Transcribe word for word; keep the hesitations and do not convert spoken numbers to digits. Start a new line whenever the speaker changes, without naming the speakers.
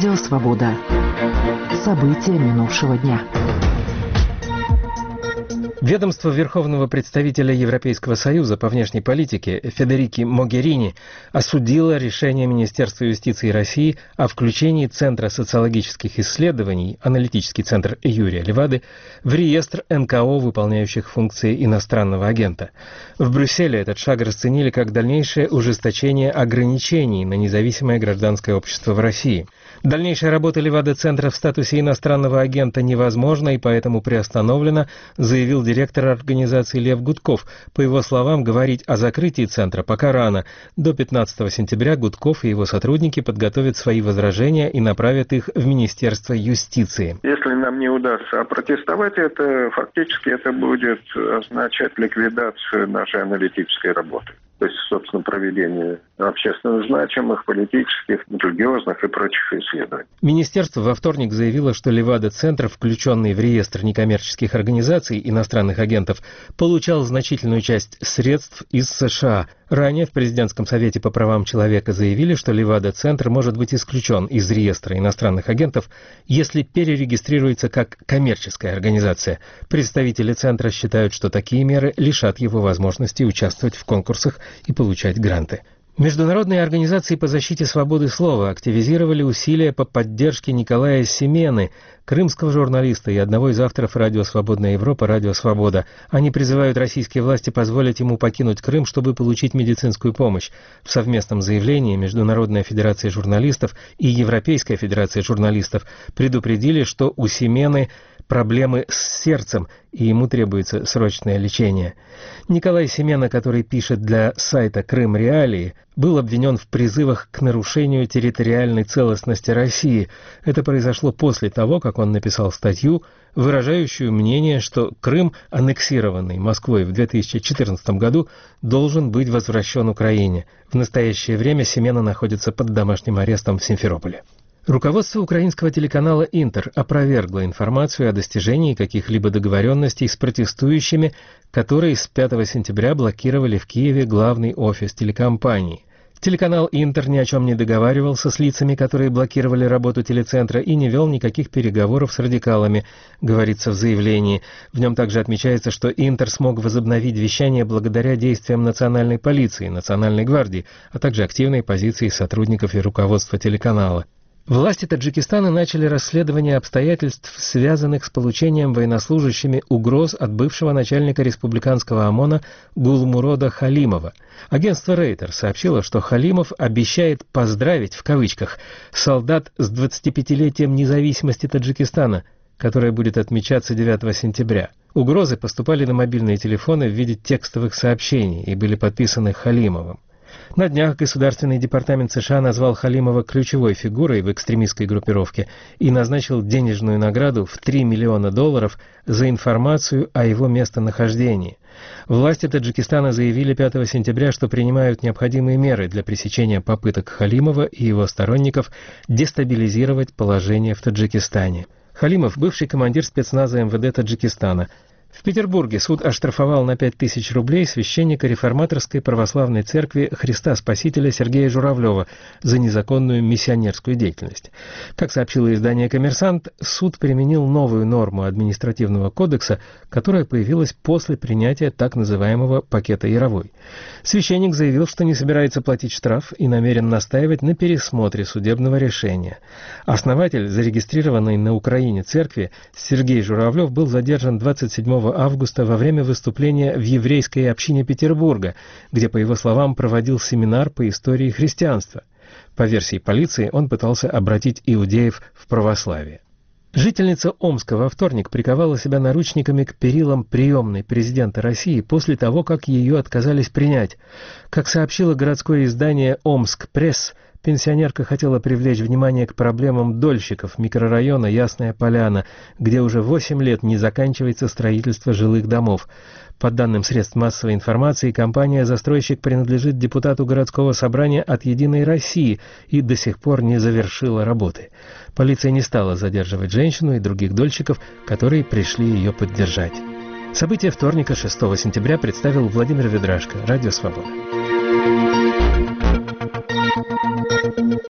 Радио «Свобода». События минувшего дня.
Ведомство Верховного представителя Европейского Союза по внешней политике Федерики Могерини осудило решение Министерства юстиции России о включении Центра социологических исследований, аналитический центр Юрия Левады, в реестр эн ка о, выполняющих функции иностранного агента. В Брюсселе этот шаг расценили как дальнейшее ужесточение ограничений на независимое гражданское общество в России. Дальнейшая работа Левада-центра в статусе иностранного агента невозможна и поэтому приостановлена, заявил директор организации Лев Гудков. По его словам, говорить о закрытии центра пока рано. До пятнадцатого сентября Гудков и его сотрудники подготовят свои возражения и направят их в Министерство юстиции.
Если нам не удастся опротестовать это, фактически это будет означать ликвидацию нашей аналитической работы. То есть, собственно, проведение общественно значимых, политических, религиозных и прочих исследований.
Министерство во вторник заявило, что Левада-центр, включенный в реестр некоммерческих организаций иностранных агентов, получал значительную часть средств из США. Ранее в Президентском совете по правам человека заявили, что Левада-центр может быть исключен из реестра иностранных агентов, если перерегистрируется как коммерческая организация. Представители центра считают, что такие меры лишат его возможности участвовать в конкурсах и получать гранты. Международные организации по защите свободы слова активизировали усилия по поддержке Николая Семены, крымского журналиста и одного из авторов радио «Свободная Европа», «Радио Свобода». Они призывают российские власти позволить ему покинуть Крым, чтобы получить медицинскую помощь. В совместном заявлении Международная федерация журналистов и Европейская федерация журналистов предупредили, что у Семены проблемы с сердцем, и ему требуется срочное лечение. Николай Семена, который пишет для сайта «Крым Реалии», был обвинен в призывах к нарушению территориальной целостности России. Это произошло после того, как он написал статью, выражающую мнение, что Крым, аннексированный Москвой в две тысячи четырнадцатом году, должен быть возвращен Украине. В настоящее время Семена находится под домашним арестом в Симферополе. Руководство украинского телеканала «Интер» опровергло информацию о достижении каких-либо договоренностей с протестующими, которые с пятого сентября блокировали в Киеве главный офис телекомпании. Телеканал «Интер» ни о чем не договаривался с лицами, которые блокировали работу телецентра, и не вел никаких переговоров с радикалами, говорится в заявлении. В нем также отмечается, что «Интер» смог возобновить вещание благодаря действиям национальной полиции, национальной гвардии, а также активной позиции сотрудников и руководства телеканала. Власти Таджикистана начали расследование обстоятельств, связанных с получением военнослужащими угроз от бывшего начальника республиканского ОМОНа Гулмурода Халимова. Агентство Рейтер сообщило, что Халимов обещает «поздравить» в кавычках солдат с двадцатипятилетием независимости Таджикистана, которое будет отмечаться девятого сентября. Угрозы поступали на мобильные телефоны в виде текстовых сообщений и были подписаны Халимовым. На днях Государственный департамент США назвал Халимова ключевой фигурой в экстремистской группировке и назначил денежную награду в три миллиона долларов за информацию о его местонахождении. Власти Таджикистана заявили пятого сентября, что принимают необходимые меры для пресечения попыток Халимова и его сторонников дестабилизировать положение в Таджикистане. Халимов – бывший командир спецназа эм вэ дэ Таджикистана. В Петербурге суд оштрафовал на пять тысяч рублей священника реформаторской православной церкви Христа Спасителя Сергея Журавлева за незаконную миссионерскую деятельность. Как сообщило издание «Коммерсант», суд применил новую норму административного кодекса, которая появилась после принятия так называемого пакета Яровой. Священник заявил, что не собирается платить штраф и намерен настаивать на пересмотре судебного решения. Основатель, зарегистрированной на Украине церкви, Сергей Журавлев, был задержан двадцать седьмого августа во время выступления в еврейской общине Петербурга, где, по его словам, проводил семинар по истории христианства. По версии полиции, он пытался обратить иудеев в православие. Жительница Омска во вторник приковала себя наручниками к перилам приемной президента России после того, как ее отказались принять. Как сообщило городское издание «Омск-пресс», пенсионерка хотела привлечь внимание к проблемам дольщиков микрорайона Ясная Поляна, где уже восемь лет не заканчивается строительство жилых домов. По данным средств массовой информации, компания-застройщик принадлежит депутату городского собрания от «Единой России» и до сих пор не завершила работы. Полиция не стала задерживать женщину и других дольщиков, которые пришли ее поддержать. События вторника, шестого сентября, представил Владимир Ведрашко, Радио Свобода.